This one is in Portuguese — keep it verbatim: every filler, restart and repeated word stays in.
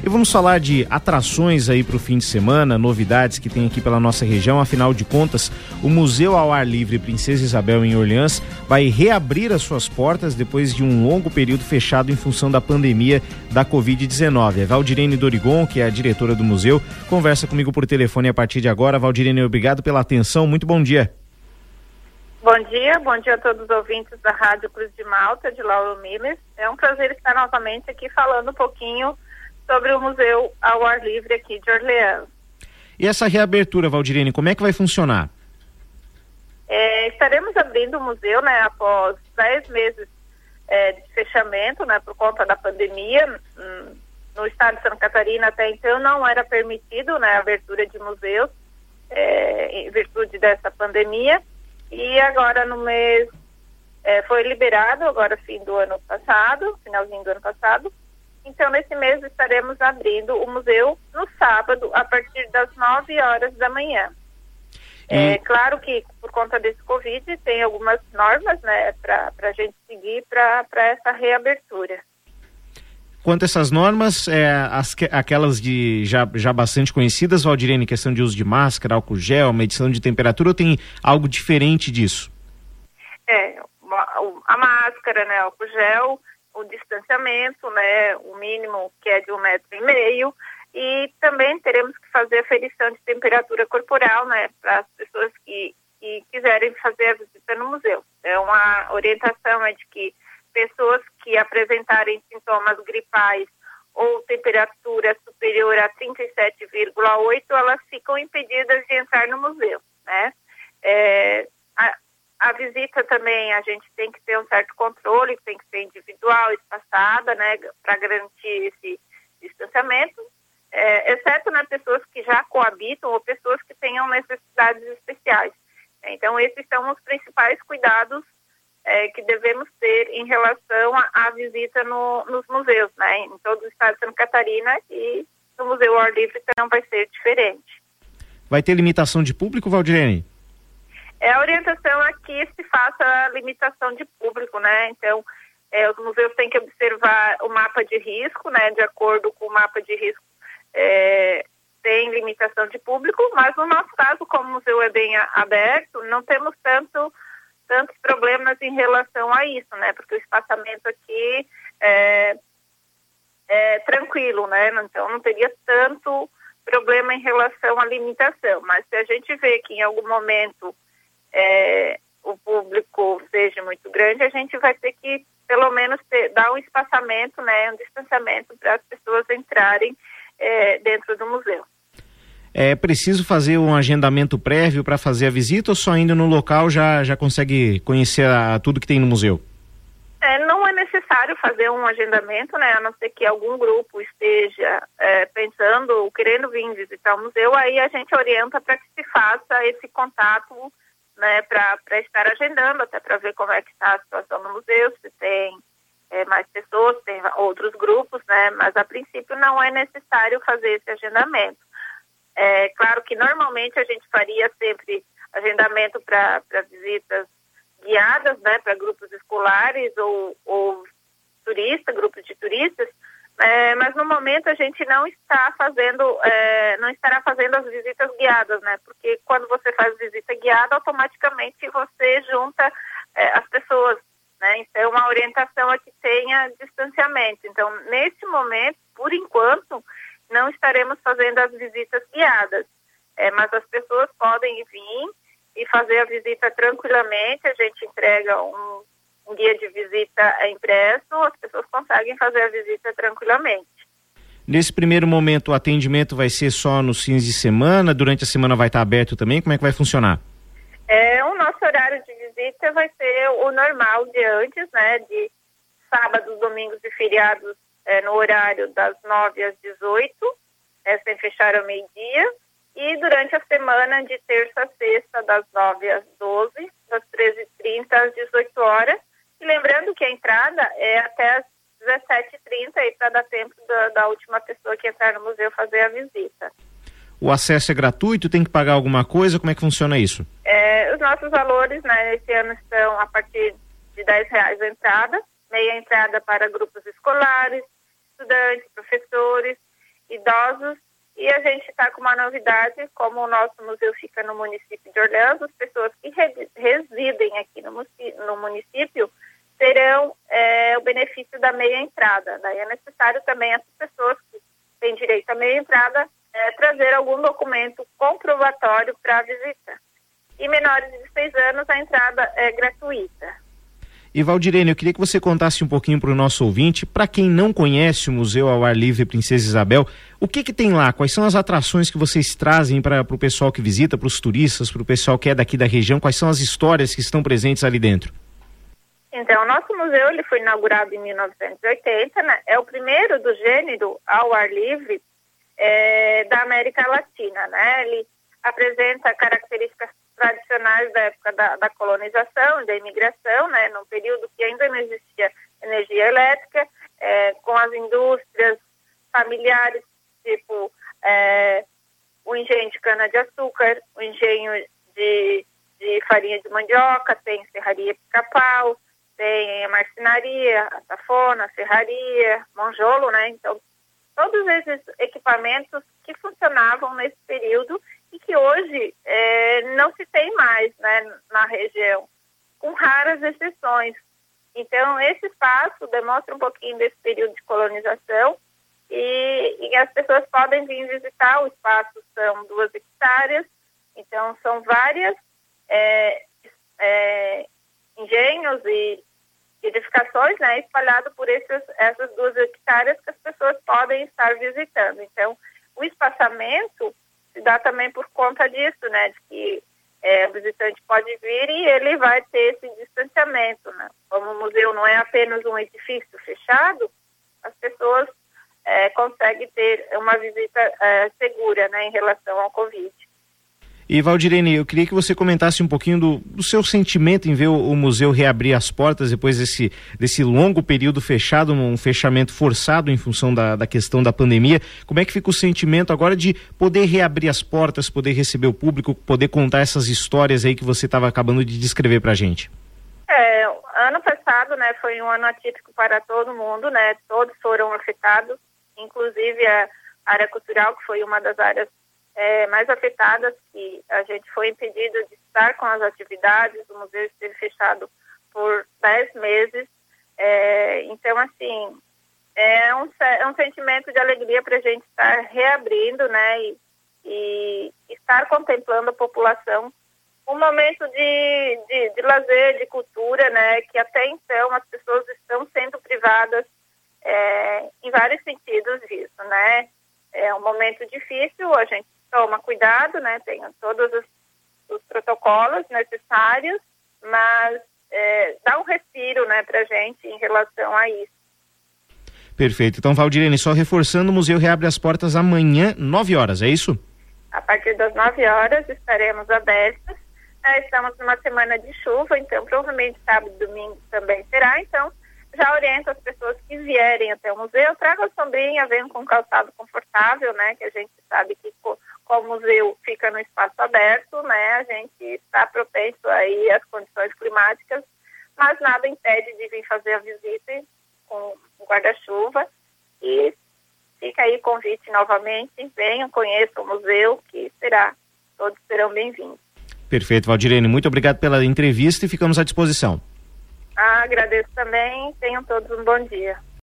E vamos falar de atrações aí para o fim de semana, novidades que tem aqui pela nossa região. Afinal de contas, o Museu ao Ar Livre Princesa Isabel em Orleans vai reabrir as suas portas depois de um longo período fechado em função da pandemia da covid dezenove. A Valdirene Dorigon, que é a diretora do museu, conversa comigo por telefone a partir de agora. Valdirene, obrigado pela atenção. Muito bom dia. Bom dia, bom dia a todos os ouvintes da Rádio Cruz de Malta, de Lauro Miller. É um prazer estar novamente aqui falando um pouquinho sobre o Museu ao Ar Livre aqui de Orleans. E essa reabertura, Valdirene, como é que vai funcionar? É, estaremos abrindo o museu, né, após dez meses é, de fechamento, né, por conta da pandemia. No estado de Santa Catarina, até então, não era permitido, né, a abertura de museus é, em virtude dessa pandemia. E agora no mês, é, foi liberado, agora fim do ano passado, finalzinho do ano passado. Então nesse mês estaremos abrindo o museu no sábado, a partir das nove horas da manhã. É claro que por conta desse Covid tem algumas normas, né, para a gente seguir para essa reabertura. Quanto a essas normas, é, as, aquelas de já, já bastante conhecidas, Valdirene, questão de uso de máscara, álcool gel, medição de temperatura, ou tem algo diferente disso? É, a máscara, né, álcool gel, o distanciamento, né, o mínimo que é de um metro e meio, e também teremos que fazer a ferição de temperatura corporal, né, para as pessoas que, que quiserem fazer a visita no museu. É uma orientação é de que pessoas que apresentarem sintomas gripais ou temperatura superior a trinta e sete vírgula oito, elas ficam impedidas de entrar no museu, né? É, a, a visita também, a gente tem que ter um certo controle, tem que ser individual, espaçada, né, para garantir esse distanciamento, é, exceto, né, pessoas que já coabitam ou pessoas que tenham necessidades especiais. Então, esses são os principais cuidados É, que devemos ter em relação à visita no, nos museus, né, em todo o estado de Santa Catarina, e no Museu ao Ar Livre não vai ser diferente. Vai ter limitação de público, Valdirene? É, a orientação é que se faça a limitação de público, né, então é, os museus têm que observar o mapa de risco, né, de acordo com o mapa de risco, é, tem limitação de público, mas no nosso caso, como o museu é bem aberto, não temos tanto tantos problemas em relação a isso, né? Porque o espaçamento aqui é, é tranquilo, né? Então não teria tanto problema em relação à limitação. Mas se a gente vê que em algum momento é, o público seja muito grande, a gente vai ter que pelo menos ter, dar um espaçamento, né? Um distanciamento para as pessoas entrarem é, dentro do museu. É preciso fazer um agendamento prévio para fazer a visita, ou só indo no local já, já consegue conhecer a, tudo que tem no museu? É, não é necessário fazer um agendamento, né? A não ser que algum grupo esteja é, pensando ou querendo vir visitar o museu, aí a gente orienta para que se faça esse contato, né? Para estar agendando, até para ver como é que está a situação no museu, se tem é, mais pessoas, se tem outros grupos, né? Mas a princípio não é necessário fazer esse agendamento. É claro que normalmente a gente faria sempre agendamento para visitas guiadas, né, para grupos escolares ou, ou turistas, grupos de turistas, é, mas no momento a gente não está fazendo, é, não estará fazendo as visitas guiadas, né, porque quando você faz visita guiada, automaticamente você junta é, as pessoas, né, então a orientação é que tenha distanciamento. Então, nesse momento, por enquanto, não estaremos fazendo as visitas guiadas, é, mas as pessoas podem vir e fazer a visita tranquilamente. A gente entrega um, um guia de visita impresso, as pessoas conseguem fazer a visita tranquilamente. Nesse primeiro momento, o atendimento vai ser só nos fins de semana? Durante a semana vai estar aberto também? Como é que vai funcionar? É, o nosso horário de visita vai ser o normal de antes, né, de sábados, domingos e feriados, É, no horário das nove às dezoito, é, sem fechar ao meio-dia, e durante a semana de terça a sexta, das nove às doze, das treze e trinta às dezoito horas, e lembrando que a entrada é até às dezessete e trinta, para dar tempo da, da última pessoa que entrar no museu fazer a visita. O acesso é gratuito? Tem que pagar alguma coisa? Como é que funciona isso? É, os nossos valores, né, esse ano estão a partir de dez reais a entrada, meia entrada para grupos escolares, estudantes, professores, idosos. E a gente está com uma novidade, como o nosso museu fica no município de Orleans, as pessoas que re- residem aqui no, no município terão é, o benefício da meia entrada. Daí é necessário também essas pessoas que têm direito à meia entrada é, trazer algum documento comprovatório para a visita. E menores de seis anos a entrada é gratuita. E Valdirene, eu queria que você contasse um pouquinho para o nosso ouvinte, para quem não conhece o Museu ao Ar Livre Princesa Isabel, o que que tem lá? Quais são as atrações que vocês trazem para o pessoal que visita, para os turistas, para o pessoal que é daqui da região? Quais são as histórias que estão presentes ali dentro? Então, o nosso museu ele foi inaugurado em mil novecentos e oitenta, né? É o primeiro do gênero ao ar livre é, da América Latina, né? Ele apresenta características tradicionais da época da, da colonização, da imigração, né, num período que ainda não existia energia elétrica, é, com as indústrias familiares, tipo é, o engenho de cana-de-açúcar, o engenho de, de farinha de mandioca, tem serraria pica-pau, tem a marcenaria, a safona, a serraria, monjolo, né, então todos esses equipamentos que funcionavam nesse período e que hoje é, não se tem mais, né, na região, com raras exceções. Então, esse espaço demonstra um pouquinho desse período de colonização e, e as pessoas podem vir visitar. O espaço são duas hectares, então são várias é, é, engenhos e edificações, né, espalhados por esses, essas duas hectares que as pessoas podem estar visitando. Então, o espaçamento se dá também por conta disso, né, de que é, o visitante pode vir e ele vai ter esse distanciamento, né. Como o museu não é apenas um edifício fechado, as pessoas é, conseguem ter uma visita é, segura, né, em relação ao Covid. E Valdirene, eu queria que você comentasse um pouquinho do, do seu sentimento em ver o, o museu reabrir as portas depois desse, desse longo período fechado, um fechamento forçado em função da, da questão da pandemia. Como é que fica o sentimento agora de poder reabrir as portas, poder receber o público, poder contar essas histórias aí que você estava acabando de descrever pra gente? É, ano passado, né, foi um ano atípico para todo mundo, né, todos foram afetados, inclusive a área cultural, que foi uma das áreas É, mais afetadas, que a gente foi impedido de estar com as atividades, o museu esteve fechado por dez meses, é, então assim, é um, é um sentimento de alegria para a gente estar reabrindo, né, e, e estar contemplando a população, um momento de, de, de lazer, de cultura, né, que até então as pessoas estão sendo privadas é, em vários sentidos disso, né, é um momento difícil, a gente toma cuidado, né, tem todos os, os protocolos necessários, mas é, dá um respiro, né, pra gente em relação a isso. Perfeito. Então, Valdirene, só reforçando, o museu reabre as portas amanhã, nove horas, é isso? A partir das nove horas estaremos abertos. É, estamos numa semana de chuva, então provavelmente sábado e domingo também será, então já oriento as pessoas que vierem até o museu, tragam a sombrinha, venham com calçado confortável, né, que a gente sabe que como o museu fica no espaço aberto, né, a gente está propenso aí às condições climáticas, mas nada impede de vir fazer a visita com um guarda-chuva e fica aí o convite novamente, venham, conheçam o museu, que será, todos serão bem-vindos. Perfeito, Valdirene, muito obrigado pela entrevista e ficamos à disposição. Ah, agradeço também, tenham todos um bom dia.